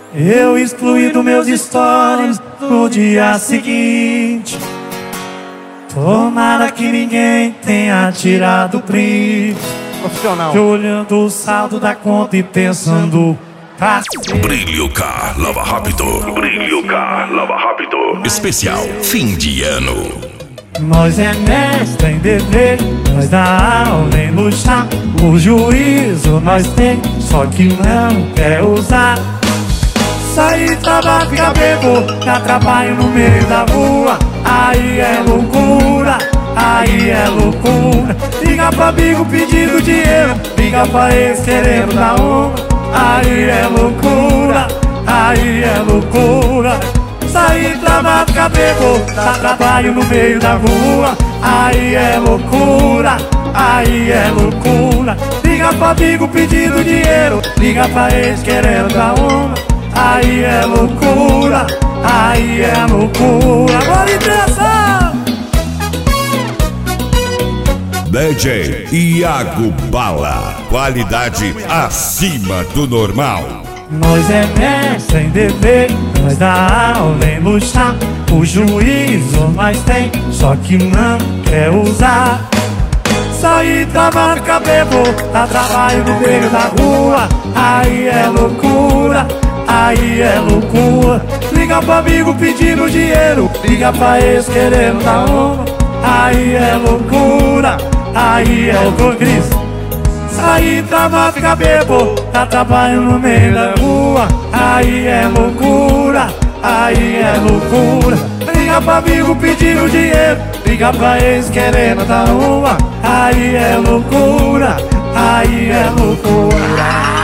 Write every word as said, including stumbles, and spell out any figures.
Eu excluí dos meus stories no dia seguinte. Tomara que ninguém tenha tirado print. Profissional. Tô olhando o saldo da conta e pensando, cacete. Brilho Car Lava Rápido. Brilho Car Lava Rápido. Especial fim de ano. Nós é mestre em beber, nós dá aula em luxar. O juízo nós tem, só que não quer usar. Sair, trabalhar, ficar bebo, dá trabalho no meio da rua. Aí é loucura, aí é loucura. Liga pra amigo pedindo dinheiro, liga pra ex querendo dar uma. Aí é loucura, aí é loucura. Sair, trabalhar, ficar bebo, dá trabalho no meio da rua. Aí é loucura, aí é loucura. Liga pra amigo pedindo dinheiro, liga pra ex querendo dar uma. Aí é loucura, aí é loucura. Bora impressão! D J Iago Bala. Qualidade acima do normal. Nós é mestre em beber, nós dá aula em luxar. O juízo nós tem, só que não quer usar. Sair, trabalhar, ficar bebo, dá trabalho no meio da rua. Aí é loucura, aí é loucura. Liga pra amigo pedindo dinheiro, liga pra ex querendo dar uma. Aí é loucura, aí é loucura. Sair, trabalhar, ficar bebo, dá trabalho no meio da rua. Aí é loucura, aí é loucura. Liga pra amigo pedindo dinheiro, liga pra ex querendo dar uma. Aí é loucura, aí é loucura.